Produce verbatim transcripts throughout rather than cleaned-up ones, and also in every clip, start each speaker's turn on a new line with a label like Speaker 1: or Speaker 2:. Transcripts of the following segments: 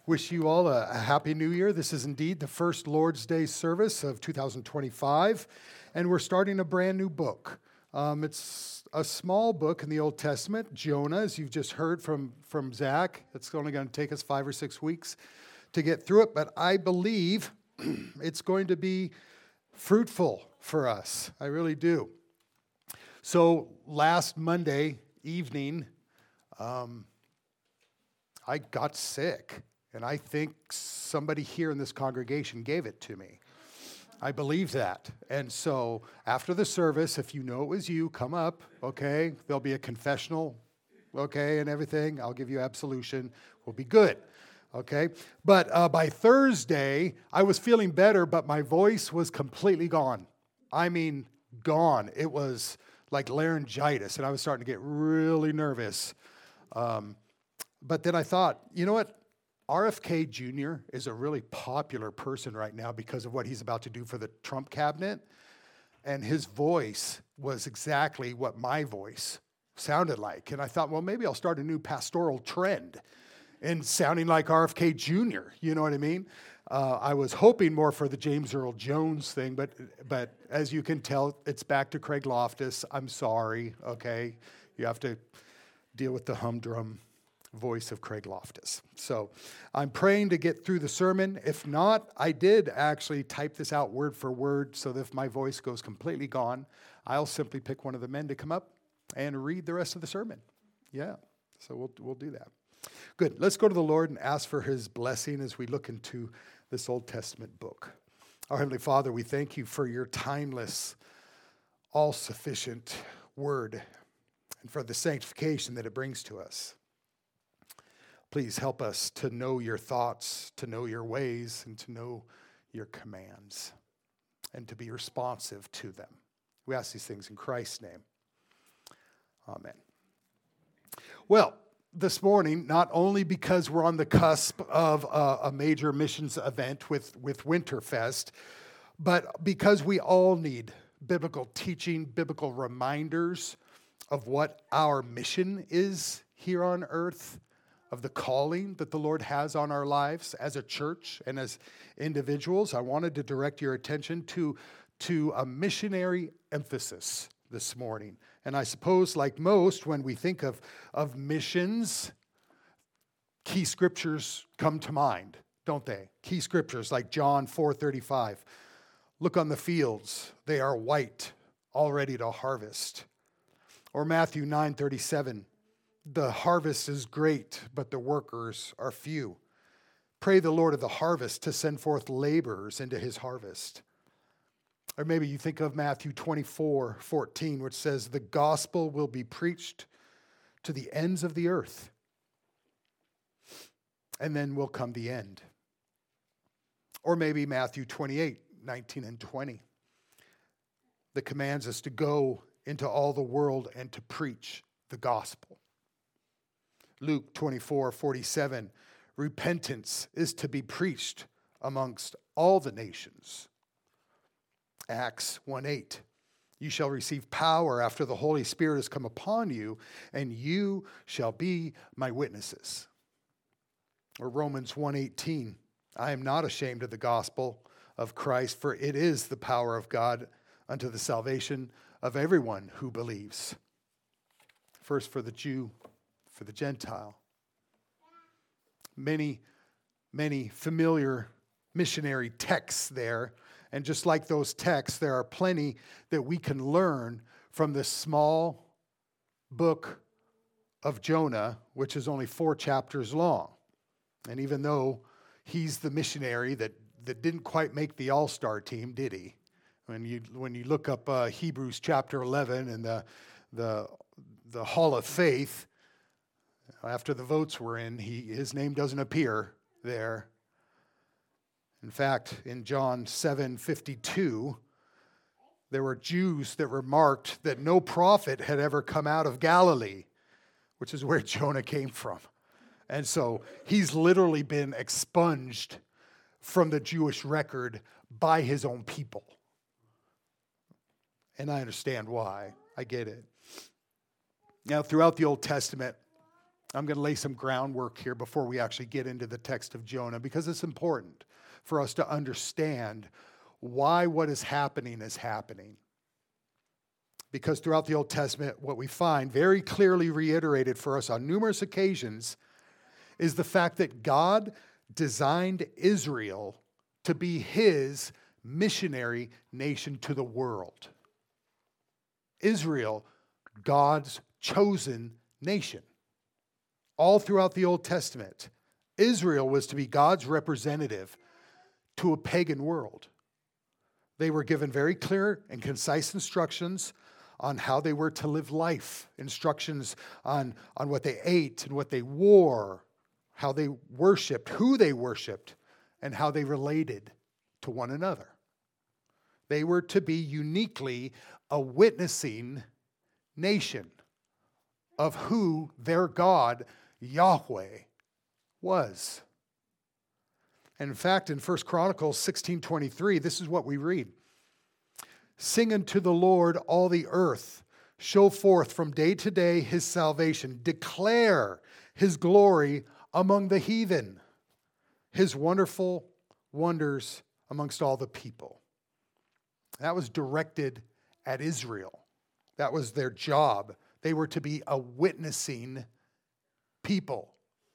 Speaker 1: Wish you all a, a happy new year. This is indeed the first Lord's Day service of two thousand twenty-five, and we're starting a brand new book. Um, it's a small book in the Old Testament, Jonah, as you've just heard from, from Zach. It's only going to take us five or six weeks to get through it, but I believe it's going to be fruitful for us. I really do. So last Monday evening, um, I got sick. And I think somebody here in this congregation gave it to me. I believe that. And so after the service, if you know it was you, come up, okay? There'll be a confessional, okay, and everything. I'll give you absolution. We'll be good, okay? But uh, by Thursday, I was feeling better, but my voice was completely gone. I mean, gone. It was like laryngitis, and I was starting to get really nervous. Um, but then I thought, you know what? R F K Junior is a really popular person right now because of what he's about to do for the Trump cabinet. And his voice was exactly what my voice sounded like. And I thought, well, maybe I'll start a new pastoral trend in sounding like R F K Junior You know what I mean? Uh, I was hoping more for the James Earl Jones thing, but but as you can tell, it's back to Craig Loftus. I'm sorry, okay? You have to deal with the humdrum voice of Craig Loftus. So I'm praying to get through the sermon. If not, I did actually type this out word for word so that if my voice goes completely gone, I'll simply pick one of the men to come up and read the rest of the sermon. Yeah, so we'll we'll do that. Good. Let's go to the Lord and ask for his blessing as we look into this Old Testament book. Our Heavenly Father, we thank you for your timeless, all-sufficient word and for the sanctification that it brings to us. Please help us to know your thoughts, to know your ways, and to know your commands, and to be responsive to them. We ask these things in Christ's name. Amen. Well, this morning, not only because we're on the cusp of a, a major missions event with, with Winterfest, but because we all need biblical teaching, biblical reminders of what our mission is here on earth, of the calling that the Lord has on our lives as a church and as individuals. I wanted to direct your attention to, to a missionary emphasis this morning. And I suppose, like most, when we think of, of missions, key scriptures come to mind, don't they? Key scriptures like John four thirty-five. Look on the fields, they are white, all ready to harvest. Or Matthew nine thirty-seven. The harvest is great, but the workers are few. Pray the Lord of the harvest to send forth laborers into his harvest. Or maybe you think of Matthew twenty-four fourteen, which says, the gospel will be preached to the ends of the earth. And then will come the end. Or maybe Matthew twenty-eight nineteen and twenty, that commands us to go into all the world and to preach the gospel. Luke twenty-four forty-seven, repentance is to be preached amongst all the nations. Acts one eight, you shall receive power after the Holy Spirit has come upon you, and you shall be my witnesses. Or Romans one eighteen, I am not ashamed of the gospel of Christ, for it is the power of God unto the salvation of everyone who believes. First for the Jew, for the Gentile. Many, many familiar missionary texts there. And just like those texts, there are plenty that we can learn from this small book of Jonah, which is only four chapters long. And even though he's the missionary that, that didn't quite make the all-star team, did he? When you when you look up uh, Hebrews chapter eleven and the the the Hall of Faith, after the votes were in, he his name doesn't appear there. In fact, in John seven fifty-two, there were Jews that remarked that no prophet had ever come out of Galilee, which is where Jonah came from. And so he's literally been expunged from the Jewish record by his own people. And I understand why. I get it. Now, throughout the Old Testament, I'm going to lay some groundwork here before we actually get into the text of Jonah, because it's important for us to understand why what is happening is happening. Because throughout the Old Testament, what we find very clearly reiterated for us on numerous occasions is the fact that God designed Israel to be his missionary nation to the world. Israel, God's chosen nation. All throughout the Old Testament, Israel was to be God's representative to a pagan world. They were given very clear and concise instructions on how they were to live life, instructions on, on what they ate and what they wore, how they worshiped, who they worshiped, and how they related to one another. They were to be uniquely a witnessing nation of who their God, Yahweh, was. And in fact, in First Chronicles sixteen twenty-three, this is what we read. Sing unto the Lord all the earth. Show forth from day to day his salvation. Declare his glory among the heathen. His wonderful wonders amongst all the people. That was directed at Israel. That was their job. They were to be a witnessing people.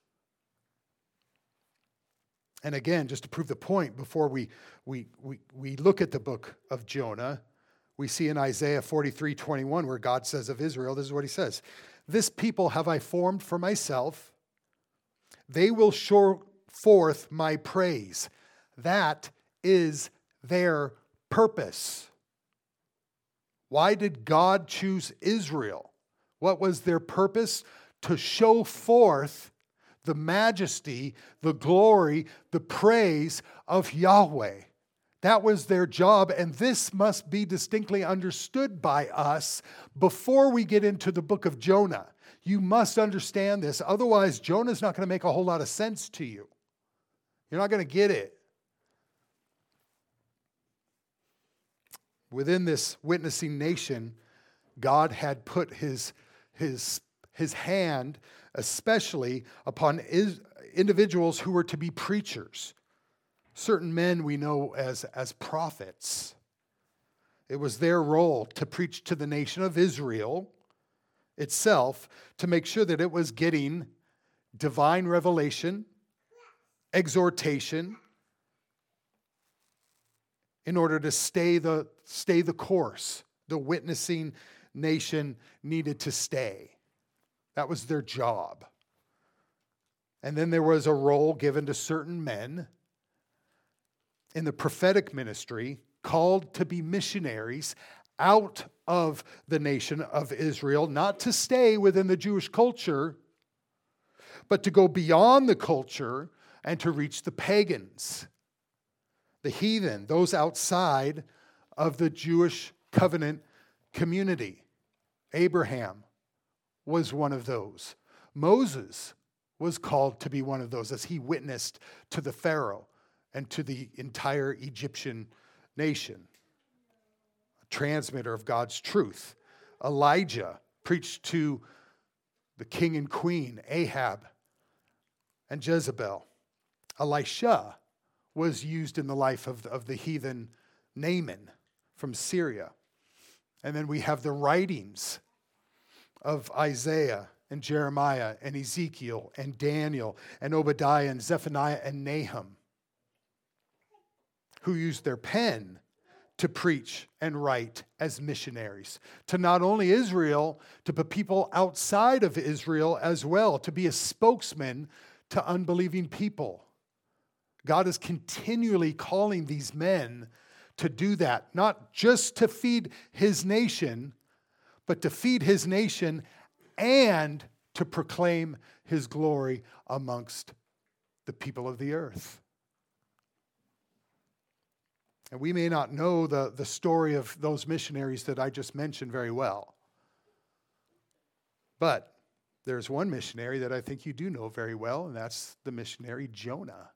Speaker 1: And again, just to prove the point, before we, we, we, we look at the book of Jonah, we see in Isaiah forty-three twenty-one where God says of Israel, this is what he says, "This people have I formed for myself. They will show forth my praise." That is their purpose. Why did God choose Israel? What was their purpose? To show forth the majesty, the glory, the praise of Yahweh. That was their job, and this must be distinctly understood by us before we get into the book of Jonah. You must understand this. Otherwise, Jonah's not going to make a whole lot of sense to you. You're not going to get it. Within this witnessing nation, God had put his, his, his hand especially upon is, individuals who were to be preachers. Certain men we know as, as prophets. It was their role to preach to the nation of Israel itself, to make sure that it was getting divine revelation, exhortation, in order to stay the, stay the course. The witnessing nation needed to stay. That was their job. And then there was a role given to certain men in the prophetic ministry called to be missionaries out of the nation of Israel, not to stay within the Jewish culture, but to go beyond the culture and to reach the pagans, the heathen, those outside of the Jewish covenant community. Abraham was one of those. Moses was called to be one of those as he witnessed to the Pharaoh and to the entire Egyptian nation. A transmitter of God's truth. Elijah preached to the king and queen, Ahab and Jezebel. Elisha was used in the life of, of the heathen Naaman from Syria. And then we have the writings of Isaiah and Jeremiah and Ezekiel and Daniel and Obadiah and Zephaniah and Nahum, who used their pen to preach and write as missionaries to not only Israel, to but people outside of Israel as well, to be a spokesman to unbelieving people. God is continually calling these men to do that, not just to feed his nation, but to feed his nation and to proclaim his glory amongst the people of the earth. And we may not know the, the story of those missionaries that I just mentioned very well. But there's one missionary that I think you do know very well, and that's the missionary Jonah.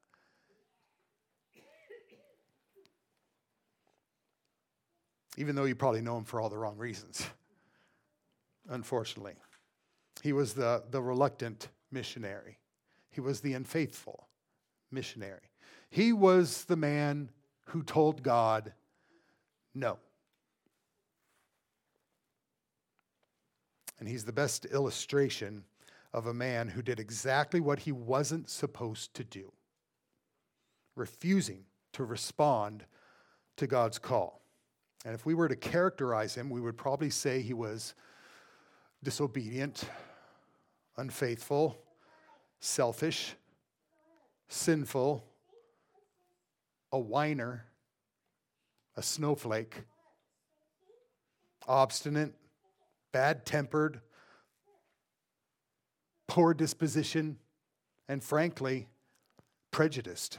Speaker 1: Even though you probably know him for all the wrong reasons, unfortunately. He was the, the reluctant missionary. He was the unfaithful missionary. He was the man who told God no. And he's the best illustration of a man who did exactly what he wasn't supposed to do, refusing to respond to God's call. And if we were to characterize him, we would probably say he was disobedient, unfaithful, selfish, sinful, a whiner, a snowflake, obstinate, bad-tempered, poor disposition, and frankly, prejudiced.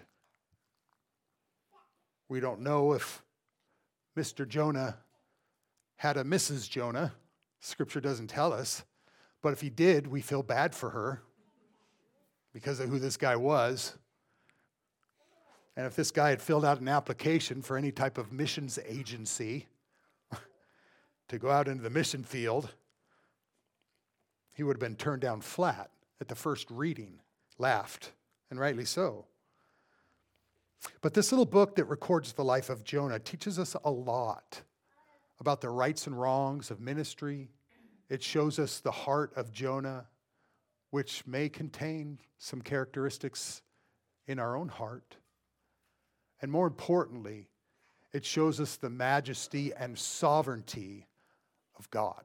Speaker 1: We don't know if Mister Jonah had a Missus Jonah. Scripture doesn't tell us. But if he did, we feel bad for her because of who this guy was. And if this guy had filled out an application for any type of missions agency to go out into the mission field, he would have been turned down flat at the first reading, laughed, and rightly so. But this little book that records the life of Jonah teaches us a lot about the rights and wrongs of ministry. It shows us the heart of Jonah, which may contain some characteristics in our own heart. And more importantly, it shows us the majesty and sovereignty of God.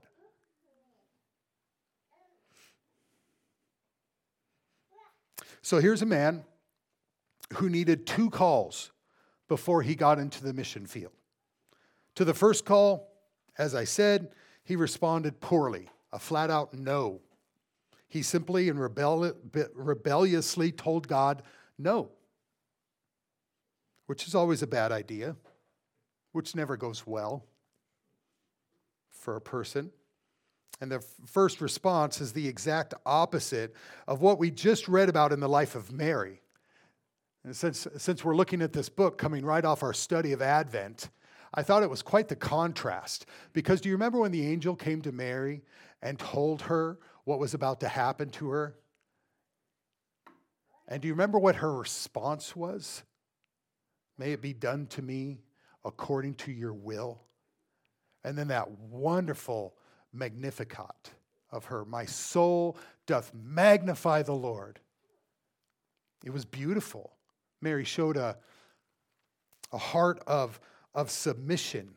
Speaker 1: So here's a man who needed two calls before he got into the mission field. To the first call, as I said, he responded poorly, a flat-out no. He simply and rebelli- rebelliously told God no, which is always a bad idea, which never goes well for a person. And the first response is the exact opposite of what we just read about in the life of Mary. And since, since we're looking at this book coming right off our study of Advent, I thought it was quite the contrast. Because do you remember when the angel came to Mary and told her what was about to happen to her? And do you remember what her response was? May it be done to me according to your will. And then that wonderful Magnificat of her, my soul doth magnify the Lord. It was beautiful. Mary showed a, a heart of, of submission,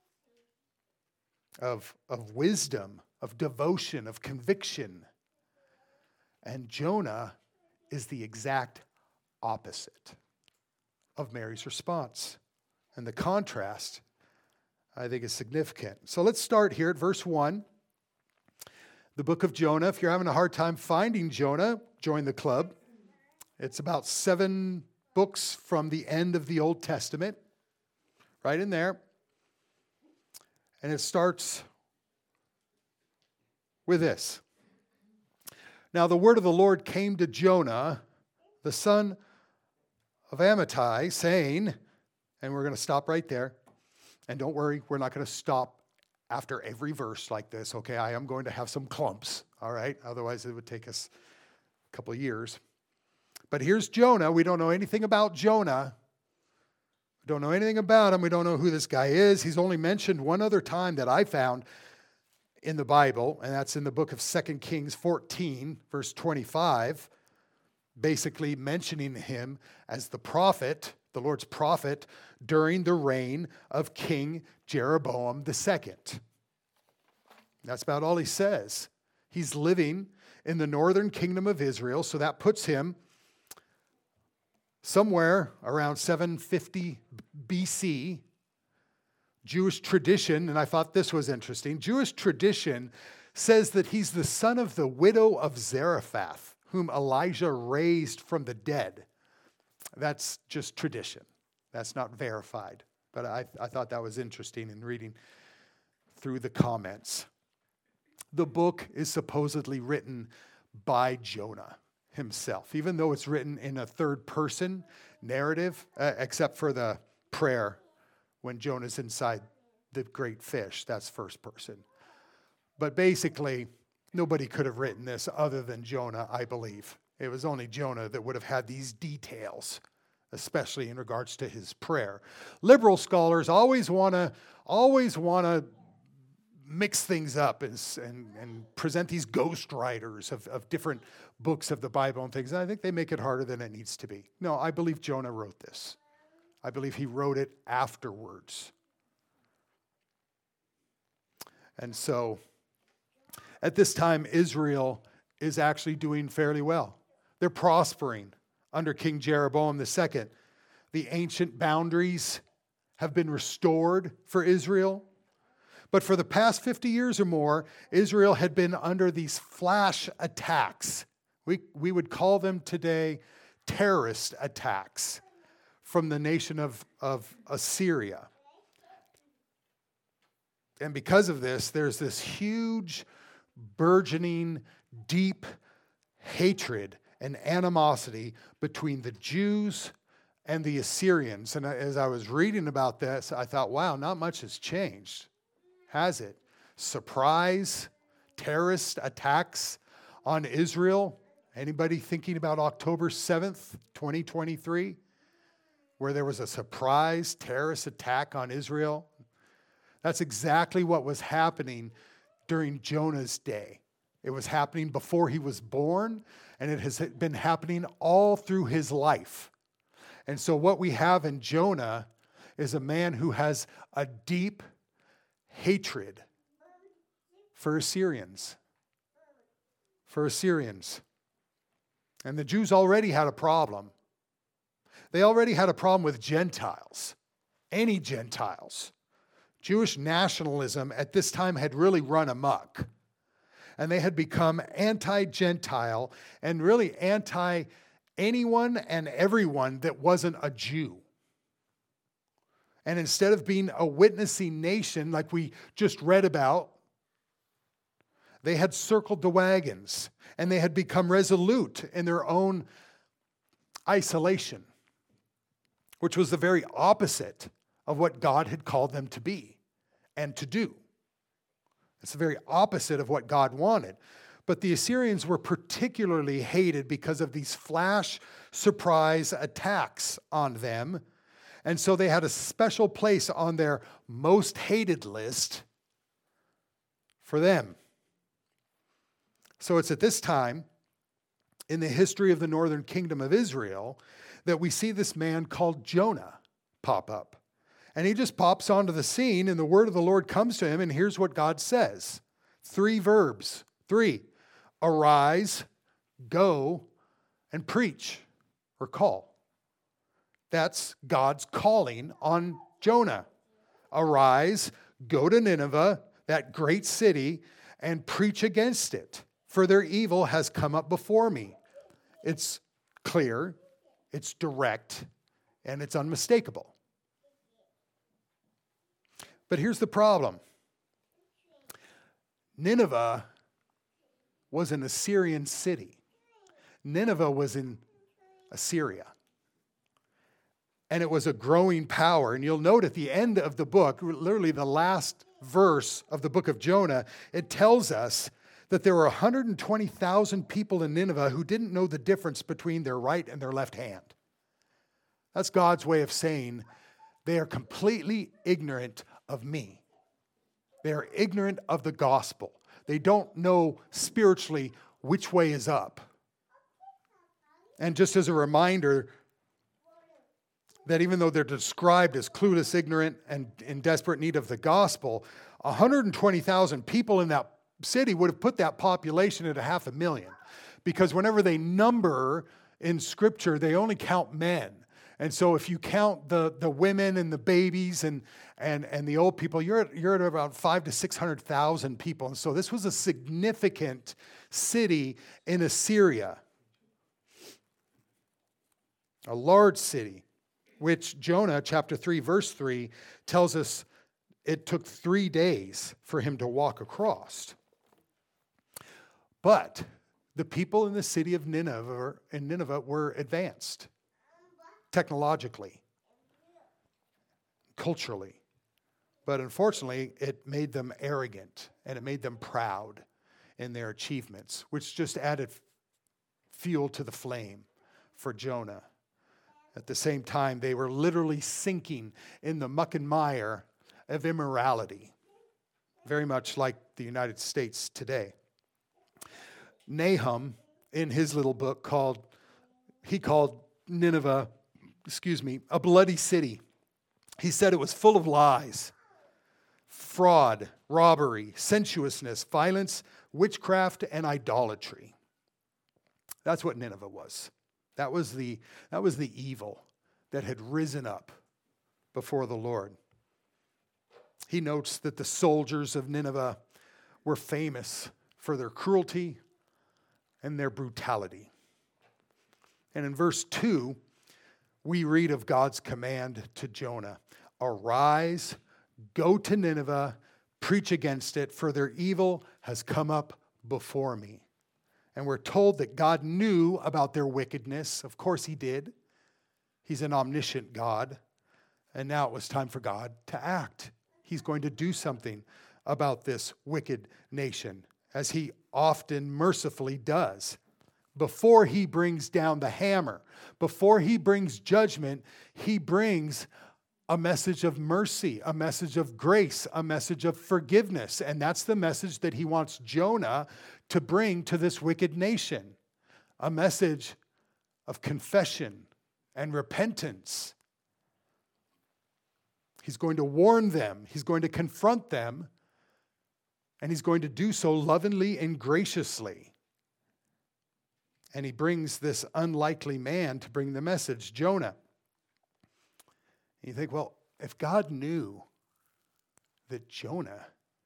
Speaker 1: of, of wisdom, of devotion, of conviction. And Jonah is the exact opposite of Mary's response. And the contrast, I think, is significant. So let's start here at verse one. The book of Jonah. If you're having a hard time finding Jonah, join the club. It's about seven books from the end of the Old Testament, right in there. And it starts with this. Now the word of the Lord came to Jonah, the son of Amittai, saying, and we're going to stop right there. And don't worry, we're not going to stop after every verse like this, okay? I am going to have some clumps, all right? Otherwise, it would take us a couple of years. But here's Jonah. We don't know anything about Jonah. We don't know anything about him. We don't know who this guy is. He's only mentioned one other time that I found in the Bible, and that's in the book of Second Kings fourteen, verse twenty-five, basically mentioning him as the prophet, the Lord's prophet, during the reign of King Jeroboam the Second. That's about all he says. He's living in the northern kingdom of Israel, so that puts him somewhere around seven fifty B C. Jewish tradition, and I thought this was interesting, Jewish tradition says that he's the son of the widow of Zarephath, whom Elijah raised from the dead. That's just tradition. That's not verified. But I, I thought that was interesting in reading through the comments. The book is supposedly written by Jonah himself, even though it's written in a third person narrative, uh, except for the prayer when Jonah's inside the great fish. That's first person. But basically, Nobody could have written this other than Jonah, I believe. It was only Jonah that would have had these details, especially in regards to his prayer. Liberal scholars always want to always want to mix things up and, and, and present these ghost writers of, of different books of the Bible and things. And I think they make it harder than it needs to be. No, I believe Jonah wrote this. I believe he wrote it afterwards. And so, at this time, Israel is actually doing fairly well. They're prospering under King Jeroboam the Second. The ancient boundaries have been restored for Israel. But for the past fifty years or more, Israel had been under these flash attacks. We, we would call them today terrorist attacks from the nation of, of Assyria. And because of this, there's this huge, burgeoning, deep hatred and animosity between the Jews and the Assyrians. And as I was reading about this, I thought, wow, not much has changed, has it? Surprise, terrorist attacks on Israel. Anybody thinking about October seventh, twenty twenty-three, where there was a surprise terrorist attack on Israel? That's exactly what was happening during Jonah's day. It was happening before he was born, and it has been happening all through his life. And so what we have in Jonah is a man who has a deep hatred for Assyrians. For Assyrians. And the Jews already had a problem. They already had a problem with Gentiles. Any Gentiles. Jewish nationalism at this time had really run amok. And they had become anti-Gentile and really anti-anyone and everyone that wasn't a Jew. And instead of being a witnessing nation like we just read about, they had circled the wagons and they had become resolute in their own isolation, which was the very opposite of what God had called them to be and to do. It's the very opposite of what God wanted. But the Assyrians were particularly hated because of these flash surprise attacks on them. And so they had a special place on their most hated list for them. So it's at this time in the history of the northern kingdom of Israel that we see this man called Jonah pop up. And he just pops onto the scene, and the word of the Lord comes to him, and here's what God says. Three verbs. Three. Arise, go, and preach, or call. That's God's calling on Jonah. Arise, go to Nineveh, that great city, and preach against it, for their evil has come up before me. It's clear, it's direct, and it's unmistakable. But here's the problem. Nineveh was an Assyrian city. Nineveh was in Assyria. And it was a growing power. And you'll note at the end of the book, literally the last verse of the book of Jonah, it tells us that there were one hundred twenty thousand people in Nineveh who didn't know the difference between their right and their left hand. That's God's way of saying they are completely ignorant of me. They are ignorant of the gospel. They don't know spiritually which way is up. And just as a reminder that even though they're described as clueless, ignorant, and in desperate need of the gospel, one hundred twenty thousand people in that city would have put that population at a half a million. Because whenever they number in Scripture, they only count men. And so if you count the, the women and the babies and, and, and the old people, you're at, you're at about five to six hundred thousand people. And so this was a significant city in Assyria. A large city, which Jonah chapter three, verse three tells us it took three days for him to walk across. But the people in the city of Nineveh, in Nineveh were advanced. Technologically, culturally. But unfortunately, it made them arrogant and it made them proud. in their achievements, which just added fuel to the flame for Jonah. At the same time, they were literally sinking in the muck and mire of immorality, very much like the United States today. Nahum, in his little book called, he called Nineveh, excuse me, a bloody city. He said it was full of lies, fraud, robbery, sensuousness, violence, witchcraft, and idolatry. That's what Nineveh was. That was the, that was the evil that had risen up before the Lord. He notes that the soldiers of Nineveh were famous for their cruelty and their brutality. And in verse two, we read of God's command to Jonah, "Arise, go to Nineveh, preach against it, for their evil has come up before me." And we're told that God knew about their wickedness. Of course he did. He's an omniscient God. And now it was time for God to act. He's going to do something about this wicked nation, as he often mercifully does. Before he brings down the hammer, before he brings judgment, he brings a message of mercy, a message of grace, a message of forgiveness. And that's the message that he wants Jonah to bring to this wicked nation. A message of confession and repentance. He's going to warn them. He's going to confront them. And he's going to do so lovingly and graciously. And he brings this unlikely man to bring the message, Jonah. And you think, well, if God knew that Jonah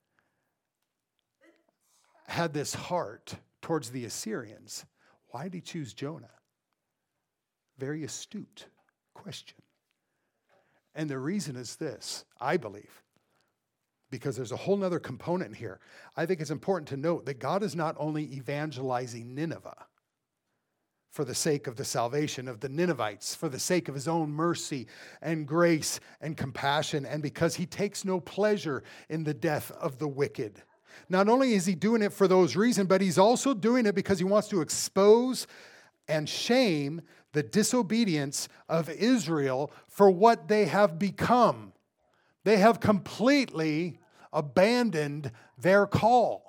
Speaker 1: had this heart towards the Assyrians, why did he choose Jonah? Very astute question. And the reason is this, I believe, because there's a whole nother component here. I think it's important to note that God is not only evangelizing Nineveh for the sake of the salvation of the Ninevites, for the sake of his own mercy and grace and compassion, and because he takes no pleasure in the death of the wicked. Not only is he doing it for those reasons, but he's also doing it because he wants to expose and shame the disobedience of Israel for what they have become. They have completely abandoned their call.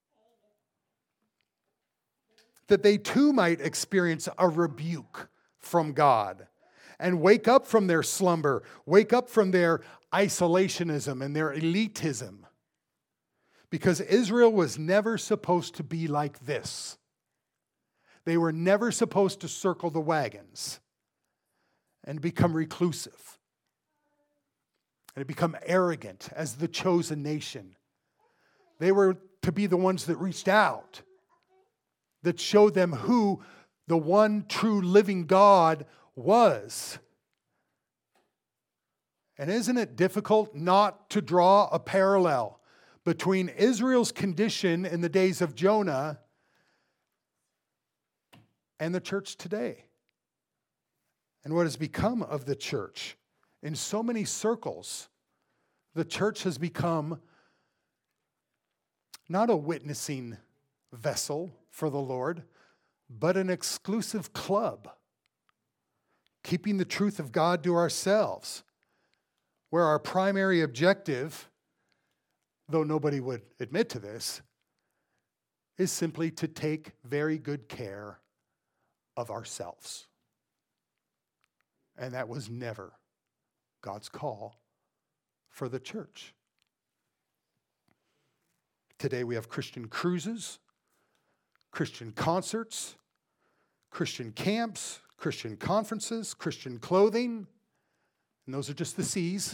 Speaker 1: That they too might experience a rebuke from God and wake up from their slumber, wake up from their isolationism and their elitism. Because Israel was never supposed to be like this. They were never supposed to circle the wagons and become reclusive and become arrogant as the chosen nation. They were to be the ones that reached out, that showed them who the one true living God was. And isn't it difficult not to draw a parallel between Israel's condition in the days of Jonah and the church today? And what has become of the church? In so many circles, the church has become not a witnessing vessel for the Lord, but an exclusive club, keeping the truth of God to ourselves, where our primary objective, though nobody would admit to this, is simply to take very good care of ourselves. And that was never God's call for the church. Today we have Christian cruises, Christian concerts, Christian camps, Christian conferences, Christian clothing, and those are just the C's.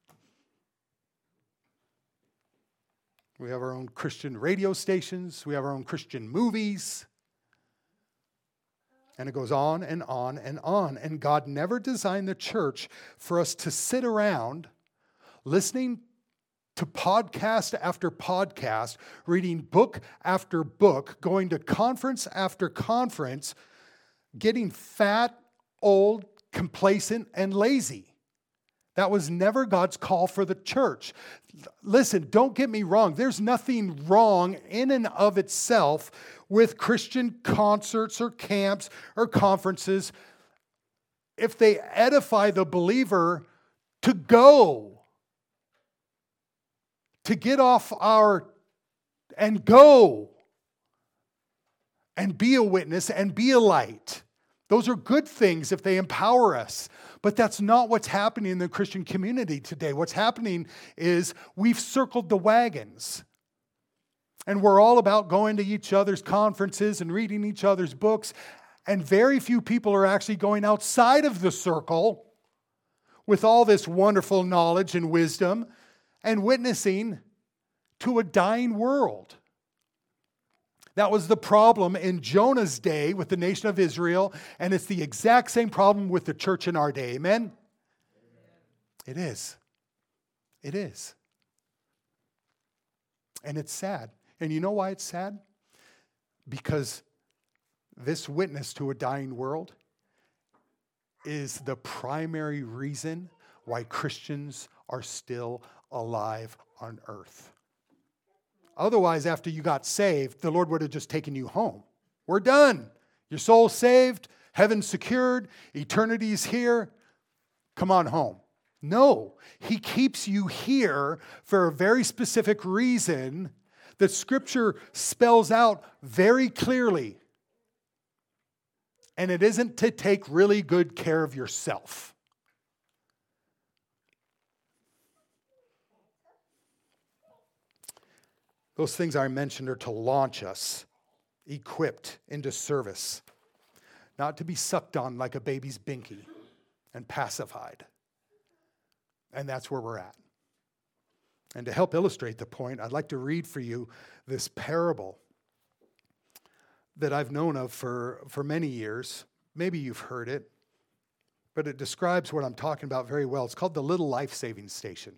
Speaker 1: We have our own Christian radio stations, we have our own Christian movies, and it goes on and on and on. And God never designed the church for us to sit around listening to podcast after podcast, reading book after book, going to conference after conference, getting fat, old, complacent, and lazy. That was never God's call for the church. Listen, don't get me wrong. There's nothing wrong in and of itself with Christian concerts or camps or conferences if they edify the believer to go, to get off our and go and be a witness and be a light. Those are good things if they empower us. But that's not what's happening in the Christian community today. What's happening is we've circled the wagons. And we're all about going to each other's conferences and reading each other's books. And very few people are actually going outside of the circle with all this wonderful knowledge and wisdom and witnessing to a dying world. That was the problem in Jonah's day with the nation of Israel, and it's the exact same problem with the church in our day. Amen? Amen. It is. It is. And it's sad. And you know why it's sad? Because this witness to a dying world is the primary reason why Christians are still alive on earth. Otherwise, after you got saved, the Lord would have just taken you home. We're done. Your soul's saved, heaven's secured, eternity's here. Come on home. No, He keeps you here for a very specific reason that Scripture spells out very clearly. And it isn't to take really good care of yourself. Those things I mentioned are to launch us, equipped into service, not to be sucked on like a baby's binky and pacified. And that's where we're at. And to help illustrate the point, I'd like to read for you this parable that I've known of for, for many years. Maybe you've heard it, but it describes what I'm talking about very well. It's called the Little Life-Saving Station.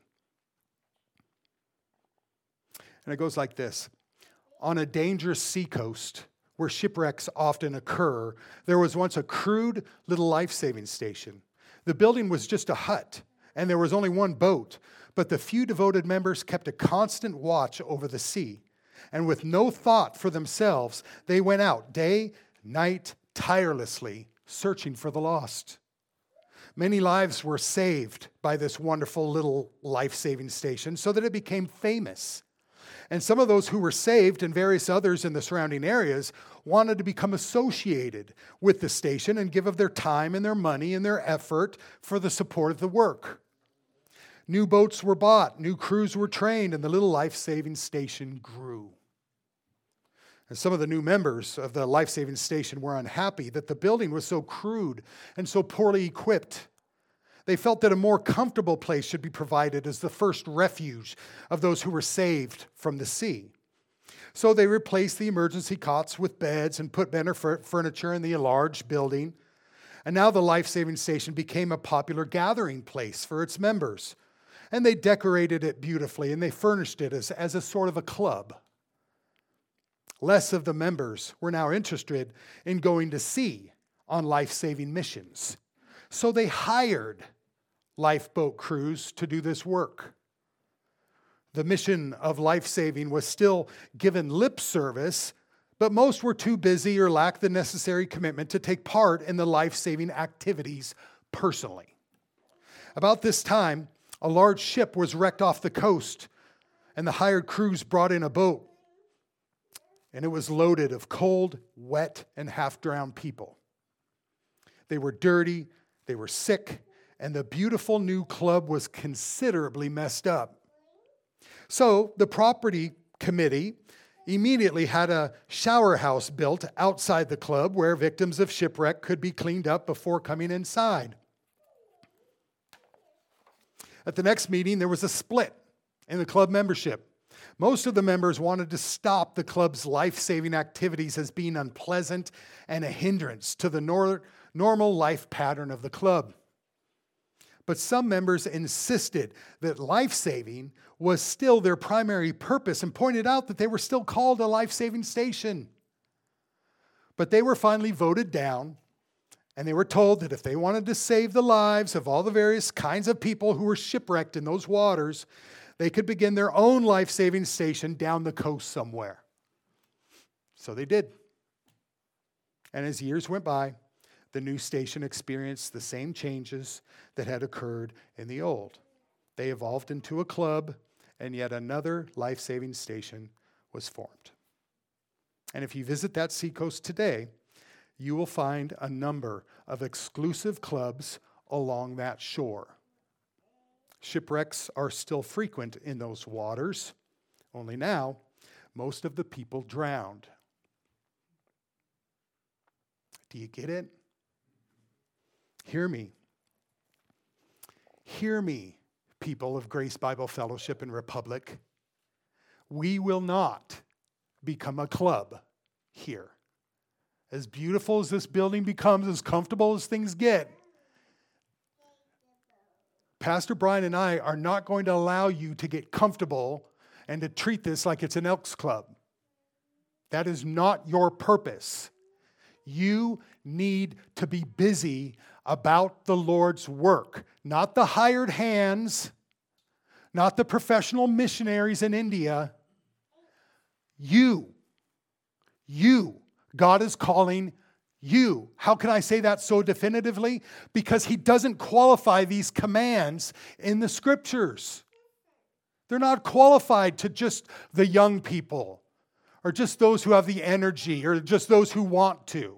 Speaker 1: And it goes like this. On a dangerous seacoast where shipwrecks often occur, there was once a crude little life-saving station. The building was just a hut, and there was only one boat, but the few devoted members kept a constant watch over the sea. And with no thought for themselves, they went out day, night, tirelessly, searching for the lost. Many lives were saved by this wonderful little life-saving station so that it became famous. And some of those who were saved and various others in the surrounding areas wanted to become associated with the station and give of their time and their money and their effort for the support of the work. New boats were bought, new crews were trained, and the little life-saving station grew. And some of the new members of the life-saving station were unhappy that the building was so crude and so poorly equipped. They felt that a more comfortable place should be provided as the first refuge of those who were saved from the sea. So they replaced the emergency cots with beds and put better furniture in the enlarged building. And now the life-saving station became a popular gathering place for its members. And they decorated it beautifully, and they furnished it as, as a sort of a club. Less of the members were now interested in going to sea on life-saving missions. So they hired lifeboat crews to do this work. The mission of life-saving was still given lip service, but most were too busy or lacked the necessary commitment to take part in the life-saving activities personally. About this time, a large ship was wrecked off the coast, and the hired crews brought in a boat. And it was loaded of cold, wet, and half-drowned people. They were dirty, they were sick, and the beautiful new club was considerably messed up. So the property committee immediately had a shower house built outside the club where victims of shipwreck could be cleaned up before coming inside. At the next meeting, there was a split in the club membership. Most of the members wanted to stop the club's life-saving activities as being unpleasant and a hindrance to the nor- normal life pattern of the club. But some members insisted that life-saving was still their primary purpose and pointed out that they were still called a life-saving station. But they were finally voted down, And they were told that if they wanted to save the lives of all the various kinds of people who were shipwrecked in those waters, they could begin their own life-saving station down the coast somewhere. So they did. And as years went by, the new station experienced the same changes that had occurred in the old. They evolved into a club, and yet another life-saving station was formed. And if you visit that seacoast today, you will find a number of exclusive clubs along that shore. Shipwrecks are still frequent in those waters, only now most of the people drowned. Do you get it? Hear me. Hear me, people of Grace Bible Fellowship and Republic. We will not become a club here. As beautiful as this building becomes, as comfortable as things get, Pastor Brian and I are not going to allow you to get comfortable and to treat this like it's an Elks Club. That is not your purpose. You need to be busy about the Lord's work, not the hired hands, not the professional missionaries in India. You, you, God is calling you. How can I say that so definitively? Because He doesn't qualify these commands in the Scriptures. They're not qualified to just the young people, or just those who have the energy, or just those who want to.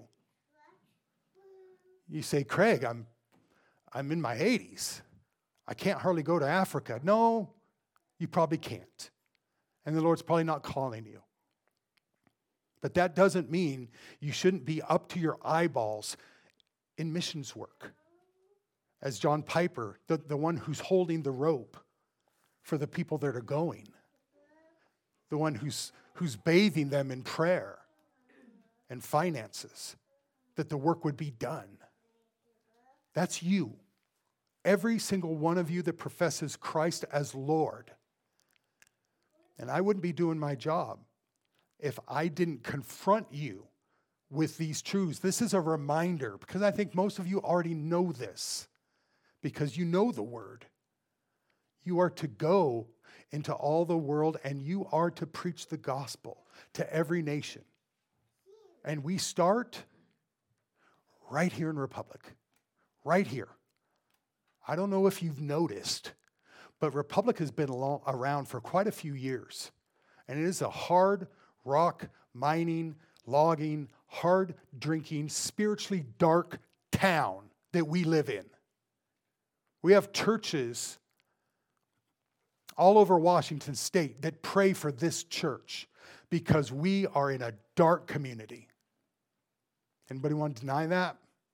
Speaker 1: You say, Craig, I'm, I'm in my eighties. I can't hardly go to Africa. No, you probably can't. And the Lord's probably not calling you. But that doesn't mean you shouldn't be up to your eyeballs in missions work. As John Piper, the, the one who's holding the rope for the people that are going. The one who's, who's bathing them in prayer and finances, that the work would be done. That's you. Every single one of you that professes Christ as Lord. And I wouldn't be doing my job if I didn't confront you with these truths. This is a reminder, because I think most of you already know this, because you know the word. You are to go into all the world, and you are to preach the gospel to every nation. And we start right here in Republic, right here. I don't know if you've noticed, but Republic has been along, around for quite a few years. And it is a hard rock mining, logging, hard drinking, spiritually dark town that we live in. We have churches all over Washington State that pray for this church because we are in a dark community. Anybody want to deny that?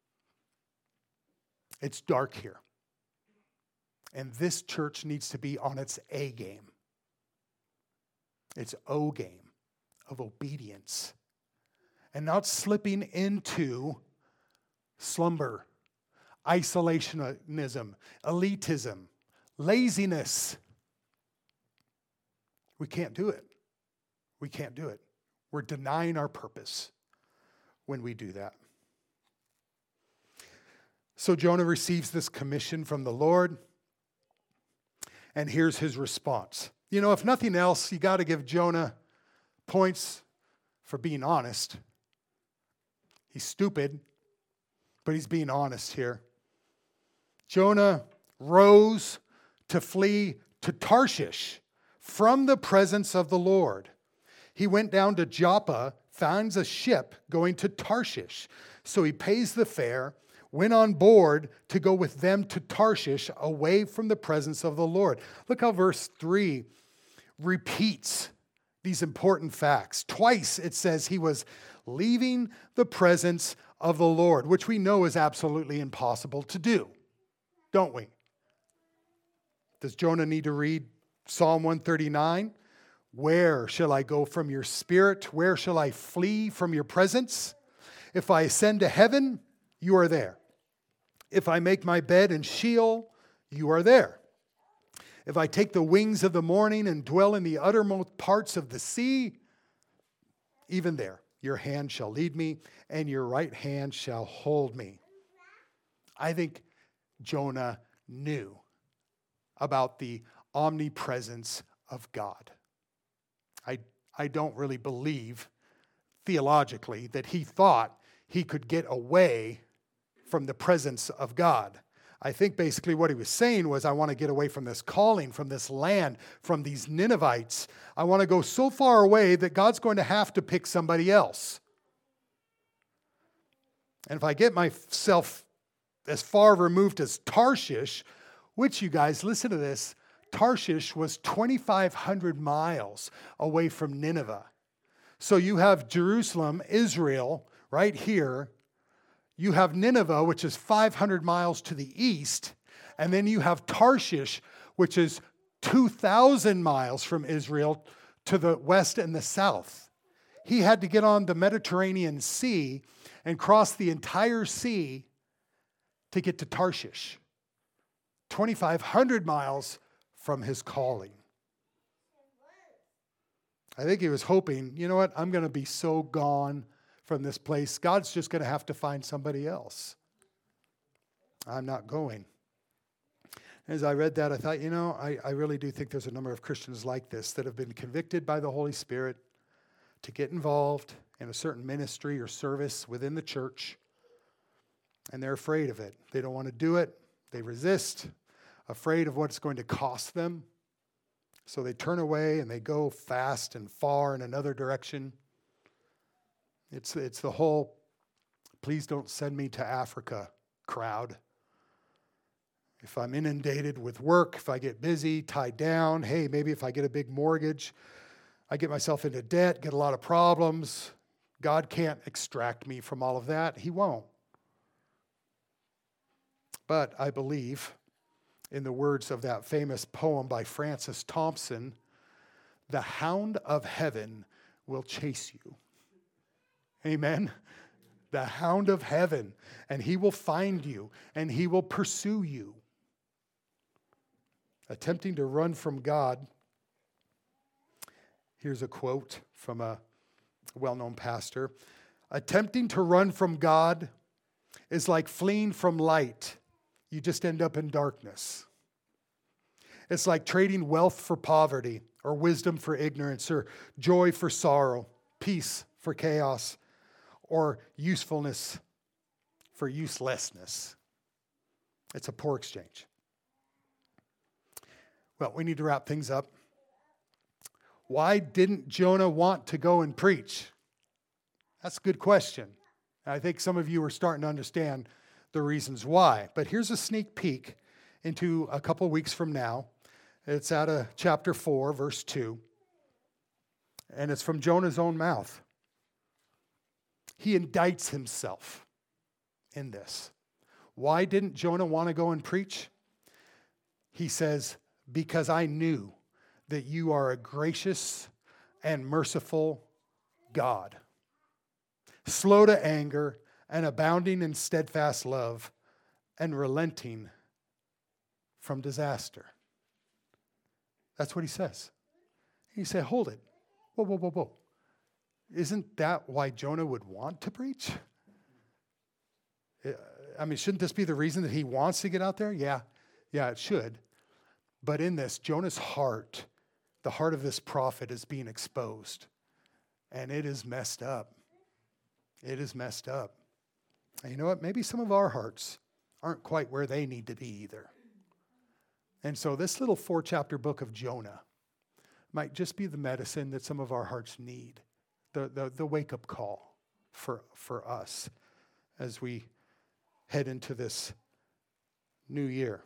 Speaker 1: It's dark here. And this church needs to be on its A game. Its O game of obedience. And not slipping into slumber, isolationism, elitism, laziness. We can't do it. We can't do it. We're denying our purpose when we do that. So Jonah receives this commission from the Lord, and here's his response. You know, if nothing else, you got to give Jonah points for being honest. He's stupid, but he's being honest here. Jonah rose to flee to Tarshish from the presence of the Lord. He went down to Joppa, finds a ship going to Tarshish. So he pays the fare, went on board to go with them to Tarshish, away from the presence of the Lord. Look how verse three repeats these important facts. Twice it says he was leaving the presence of the Lord, which we know is absolutely impossible to do, don't we? Does Jonah need to read Psalm one thirty-nine? Where shall I go from your spirit? Where shall I flee from your presence? If I ascend to heaven, you are there. If I make my bed in Sheol, you are there. If I take the wings of the morning and dwell in the uttermost parts of the sea, even there your hand shall lead me, and your right hand shall hold me. I think Jonah knew about the omnipresence of God. I, I don't really believe theologically that he thought he could get away from the presence of God. I think basically what he was saying was, I want to get away from this calling, from this land, from these Ninevites. I want to go so far away that God's going to have to pick somebody else. And if I get myself as far removed as Tarshish, which, you guys, listen to this, Tarshish was twenty-five hundred miles away from Nineveh. So you have Jerusalem, Israel, right here. You have Nineveh, which is five hundred miles to the east. And then you have Tarshish, which is two thousand miles from Israel to the west and the south. He had to get on the Mediterranean Sea and cross the entire sea to get to Tarshish. twenty-five hundred miles from his calling. I think he was hoping, you know what, I'm going to be so gone from this place, God's just going to have to find somebody else. I'm not going. As I read that, I thought, you know, I, I really do think there's a number of Christians like this that have been convicted by the Holy Spirit to get involved in a certain ministry or service within the church, and they're afraid of it. They don't want to do it. They resist, afraid of what it's going to cost them. So they turn away and they go fast and far in another direction. It's, it's the whole, please don't send me to Africa crowd. If I'm inundated with work, if I get busy, tied down, hey, maybe if I get a big mortgage, I get myself into debt, get a lot of problems, God can't extract me from all of that. He won't. But I believe, in the words of that famous poem by Francis Thompson, the hound of heaven will chase you. Amen? The hound of heaven, and he will find you, and he will pursue you. Attempting to run from God. Here's a quote from a well-known pastor. Attempting to run from God is like fleeing from light. You just end up in darkness. It's like trading wealth for poverty, or wisdom for ignorance, or joy for sorrow, peace for chaos, or usefulness for uselessness. It's a poor exchange. Well, we need to wrap things up. Why didn't Jonah want to go and preach? That's a good question. I think some of you are starting to understand the reasons why. But here's a sneak peek into a couple weeks from now. It's out of chapter four, verse two. And it's from Jonah's own mouth. He indicts himself in this. Why didn't Jonah want to go and preach? He says, because I knew that you are a gracious and merciful God, slow to anger and abounding in steadfast love and relenting from disaster. That's what he says. He said, hold it. Whoa, whoa, whoa, whoa. Isn't that why Jonah would want to preach? I mean, shouldn't this be the reason that he wants to get out there? Yeah, yeah, it should. But in this, Jonah's heart, the heart of this prophet is being exposed. And it is messed up. It is messed up. And you know what? Maybe some of our hearts aren't quite where they need to be either. And so this little four-chapter book of Jonah might just be the medicine that some of our hearts need. The, the, the wake-up call for, for us as we head into this new year.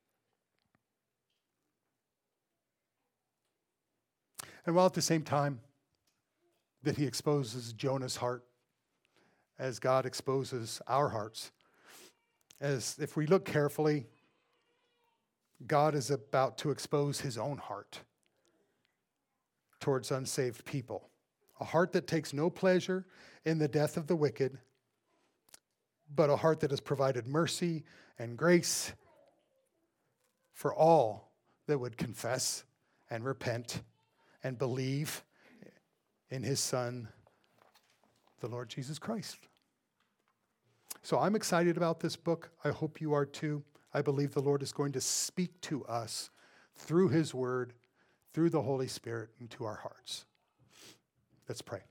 Speaker 1: And while at the same time that he exposes Jonah's heart, as God exposes our hearts, as if we look carefully, God is about to expose his own heart towards unsaved people. A heart that takes no pleasure in the death of the wicked, but a heart that has provided mercy and grace for all that would confess and repent and believe in his Son, the Lord Jesus Christ. So I'm excited about this book. I hope you are too. I believe the Lord is going to speak to us through his word, through the Holy Spirit, into our hearts. Let's pray.